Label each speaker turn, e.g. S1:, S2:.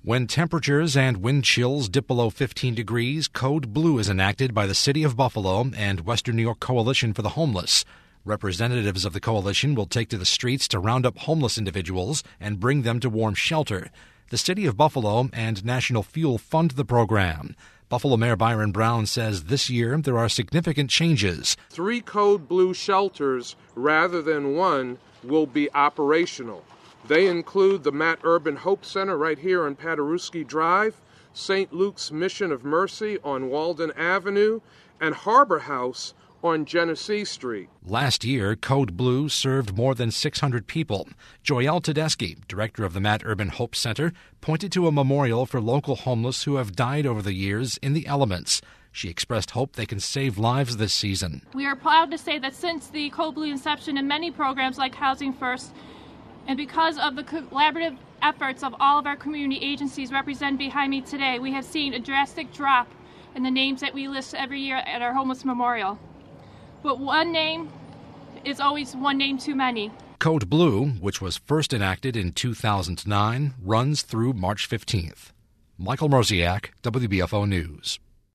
S1: When temperatures and wind chills dip below 15 degrees, Code Blue is enacted by the City of Buffalo and Western New York Coalition for the Homeless. Representatives of the coalition will take to the streets to round up homeless individuals and bring them to warm shelter. The City of Buffalo and National Fuel fund the program. Buffalo Mayor Byron Brown says this year there are significant changes.
S2: 3 Code Blue shelters, rather than 1, will be operational. They include the Matt Urban Hope Center right here on Paderewski Drive, St. Luke's Mission of Mercy on Walden Avenue, and Harbor House on Genesee Street.
S1: Last year, Code Blue served more than 600 people. Joyelle Tedeschi, director of the Matt Urban Hope Center, pointed to a memorial for local homeless who have died over the years in the elements. She expressed hope they can save lives this season.
S3: We are proud to say that since the Code Blue inception in many programs like Housing First, and because of the collaborative efforts of all of our community agencies represented behind me today, we have seen a drastic drop in the names that we list every year at our homeless memorial. But one name is always one name too many.
S1: Code Blue, which was first enacted in 2009, runs through March 15th. Michael Mrozek, WBFO News.